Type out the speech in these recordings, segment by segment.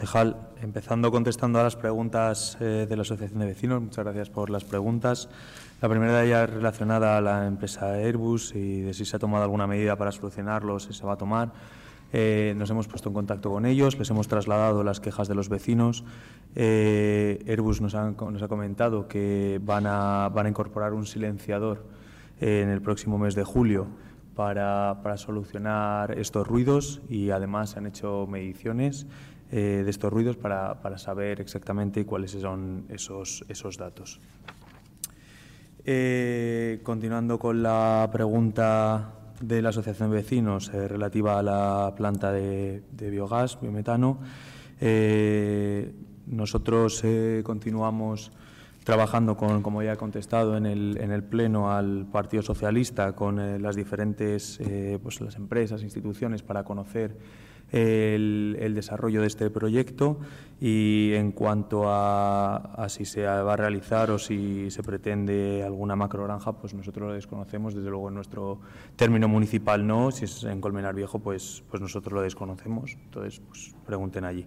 Empezando contestando a las preguntas de la Asociación de Vecinos, muchas gracias por las preguntas. La primera de ellas relacionada a la empresa Airbus y de si se ha tomado alguna medida para solucionarlo, si se va a tomar. Nos hemos puesto en contacto con ellos, les hemos trasladado las quejas de los vecinos. Airbus nos ha comentado que van a incorporar un silenciador en el próximo mes de julio para solucionar estos ruidos, y además se han hecho mediciones de estos ruidos para saber exactamente cuáles son esos datos. Continuando con la pregunta de la Asociación de Vecinos relativa a la planta de biogás, biometano, nosotros continuamos trabajando como ya he contestado en el Pleno al Partido Socialista, con las diferentes las empresas, instituciones, para conocer el desarrollo de este proyecto, y en cuanto a si se va a realizar o si se pretende alguna macrogranja, pues nosotros lo desconocemos. Desde luego en nuestro término municipal no. Si es en Colmenar Viejo, pues nosotros lo desconocemos. Entonces, pues pregunten allí.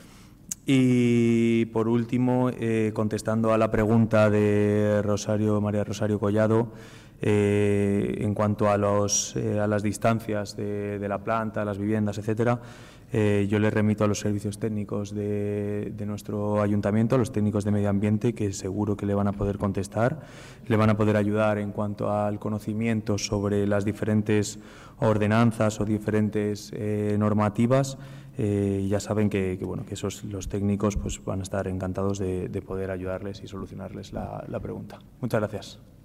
Y por último, contestando a la pregunta de María Rosario Collado, en cuanto a las distancias de la planta, las viviendas, etcétera, yo le remito a los servicios técnicos de nuestro ayuntamiento, a los técnicos de medio ambiente, que seguro que le van a poder contestar, le van a poder ayudar en cuanto al conocimiento sobre las diferentes ordenanzas o diferentes normativas. Ya saben que los técnicos pues van a estar encantados de poder ayudarles y solucionarles la pregunta. Muchas gracias.